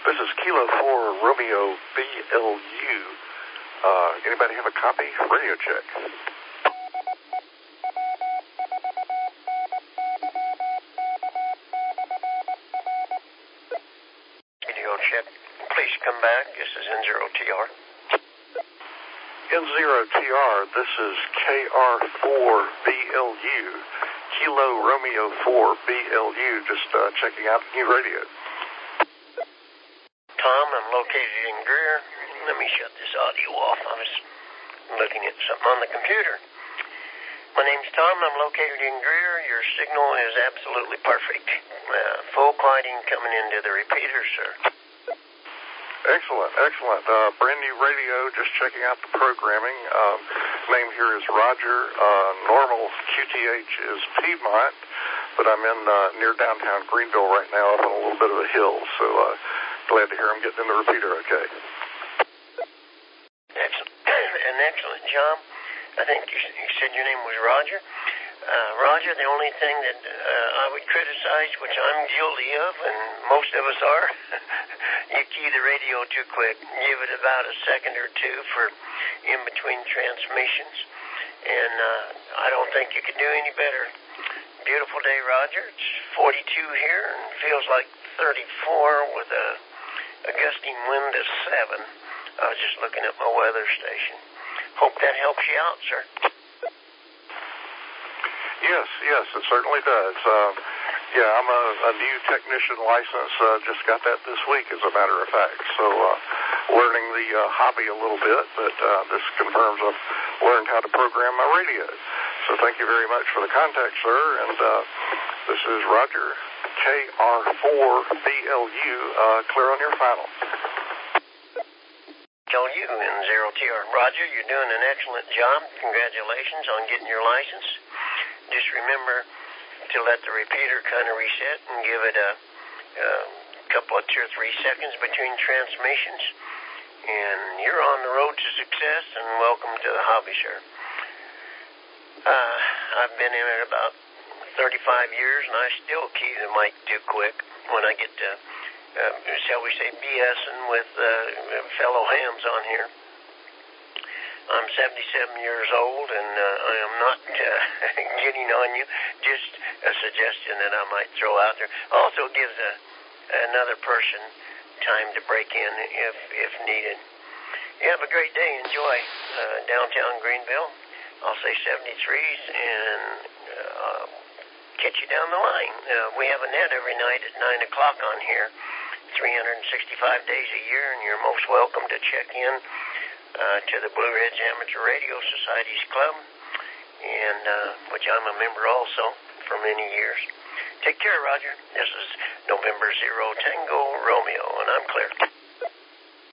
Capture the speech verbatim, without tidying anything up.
This is Kilo four Romeo B L U. Uh, anybody have a copy? Radio check. Radio check. Please come back. This is N zero T R. N zero T R, this is K R four B L U. Kilo Romeo four B L U. Just uh, checking out the new radio. Tom, I'm located in Greer. Let me shut this audio off. I was looking at something on the computer. My name's Tom. I'm located in Greer. Your signal is absolutely perfect. Uh, full quieting coming into the repeater, sir. Excellent, excellent. Uh, brand new radio, just checking out the programming. Um, name here is Roger. Uh, normal Q T H is Piedmont, but I'm in uh, near downtown Greenville right now up on a little bit of a hill, so uh, glad to hear I'm getting in the repeater okay. Excellent. An excellent job. I think you, you said your name was Roger. Uh, Roger, the only thing that uh, I would criticize, which I'm guilty of, and most of us are, you key the radio too quick. Give it about a second or two for in-between transmissions. And uh, I don't think you could do any better. Beautiful day, Roger. It's forty-two here and feels like thirty-four with a, a gusting wind of seven. I was just looking at my weather station. Hope that helps you out, sir. Yes, yes, it certainly does. Uh, yeah, I'm a, a new technician license. Uh, just got that this week, as a matter of fact. So uh, learning the uh, hobby a little bit, but uh, this confirms I've learned how to program my radio. So thank you very much for the contact, sir. And uh, this is Roger, K R four B L U. Uh, clear on your final. Tell you in zero T R. Roger, you're doing an excellent job. Congratulations on getting your license. Just remember to let the repeater kind of reset and give it a, a couple of two or three seconds between transmissions. And you're on the road to success, and welcome to the hobby, sir. Uh, I've been in it about thirty-five years, and I still key the mic too quick when I get to, uh, shall we say, BSing with uh, fellow hams on here. I'm seventy-seven years old, and uh, I am not uh, getting on you. Just a suggestion that I might throw out there. Also gives a, another person time to break in if if needed. You have a great day. Enjoy uh, downtown Greenville. I'll say seventy-threes, and uh, catch you down the line. Uh, we have a net every night at nine o'clock on here, three hundred sixty-five days a year, and you're most welcome to check in Uh, to the Blue Ridge Amateur Radio Society's club, and uh, which I'm a member also for many years. Take care, Roger. This is November Zero Tango Romeo, and I'm clear.